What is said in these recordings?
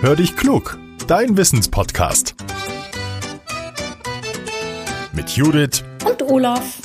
Hör dich klug, dein Wissenspodcast. Mit Judith und Olaf.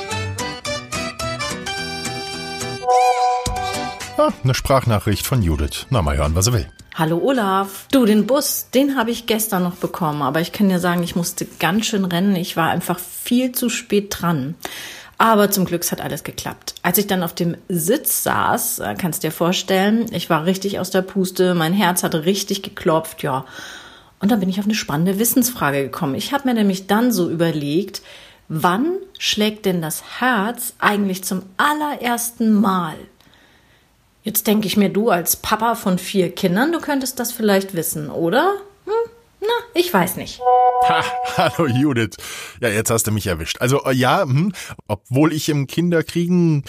Eine Sprachnachricht von Judith. Na, mal hören, was er will. Hallo Olaf. Du, den Bus, den habe ich gestern noch bekommen. Aber ich kann dir sagen, ich musste ganz schön rennen. Ich war einfach viel zu spät dran. Aber zum Glück hat alles geklappt. Als ich dann auf dem Sitz saß, kannst du dir vorstellen, ich war richtig aus der Puste. Mein Herz hatte richtig geklopft, ja. Und dann bin ich auf eine spannende Wissensfrage gekommen. Ich habe mir nämlich dann so überlegt, wann schlägt denn das Herz eigentlich zum allerersten Mal? Jetzt denke ich mir, du als Papa von 4 Kindern, du könntest das vielleicht wissen, oder? Ich weiß nicht. Hallo Judith. Ja, jetzt hast du mich erwischt. Also obwohl ich im Kinderkriegen,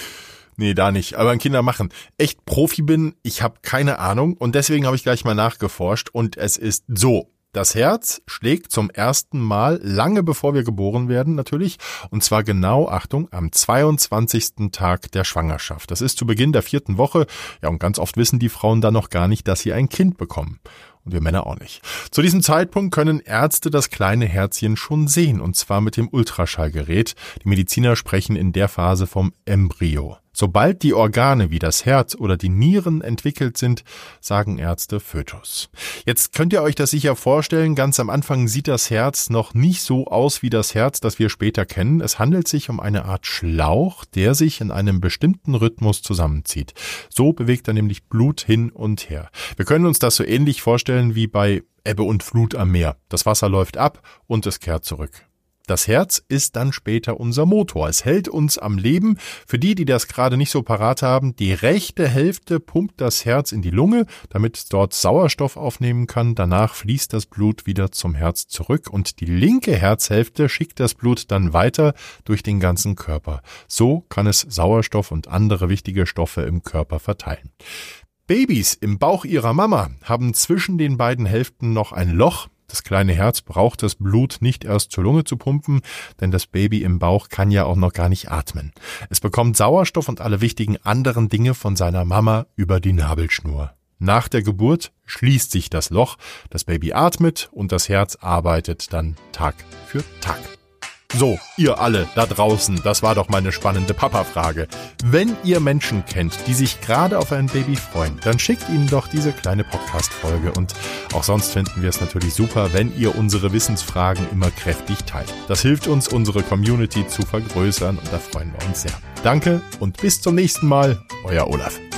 da nicht, aber im Kindermachen echt Profi bin, ich habe keine Ahnung und deswegen habe ich gleich mal nachgeforscht und es ist so. Das Herz schlägt zum ersten Mal lange bevor wir geboren werden natürlich und zwar genau, Achtung, am 22. Tag der Schwangerschaft. Das ist zu Beginn der 4. Woche. Ja, und ganz oft wissen die Frauen dann noch gar nicht, dass sie ein Kind bekommen. Und wir Männer auch nicht. Zu diesem Zeitpunkt können Ärzte das kleine Herzchen schon sehen und zwar mit dem Ultraschallgerät. Die Mediziner sprechen in der Phase vom Embryo. Sobald die Organe wie das Herz oder die Nieren entwickelt sind, sagen Ärzte Fötus. Jetzt könnt ihr euch das sicher vorstellen, ganz am Anfang sieht das Herz noch nicht so aus wie das Herz, das wir später kennen. Es handelt sich um eine Art Schlauch, der sich in einem bestimmten Rhythmus zusammenzieht. So bewegt er nämlich Blut hin und her. Wir können uns das so ähnlich vorstellen wie bei Ebbe und Flut am Meer. Das Wasser läuft ab und es kehrt zurück. Das Herz ist dann später unser Motor. Es hält uns am Leben. Für die das gerade nicht so parat haben, die rechte Hälfte pumpt das Herz in die Lunge, damit es dort Sauerstoff aufnehmen kann. Danach fließt das Blut wieder zum Herz zurück und die linke Herzhälfte schickt das Blut dann weiter durch den ganzen Körper. So kann es Sauerstoff und andere wichtige Stoffe im Körper verteilen. Babys im Bauch ihrer Mama haben zwischen den beiden Hälften noch ein Loch. Das kleine Herz braucht das Blut nicht erst zur Lunge zu pumpen, denn das Baby im Bauch kann ja auch noch gar nicht atmen. Es bekommt Sauerstoff und alle wichtigen anderen Dinge von seiner Mama über die Nabelschnur. Nach der Geburt schließt sich das Loch, das Baby atmet und das Herz arbeitet dann Tag für Tag. So, ihr alle da draußen, das war doch mal eine spannende Papa-Frage. Wenn ihr Menschen kennt, die sich gerade auf ein Baby freuen, dann schickt ihnen doch diese kleine Podcast-Folge. Und auch sonst finden wir es natürlich super, wenn ihr unsere Wissensfragen immer kräftig teilt. Das hilft uns, unsere Community zu vergrößern und da freuen wir uns sehr. Danke und bis zum nächsten Mal, euer Olaf.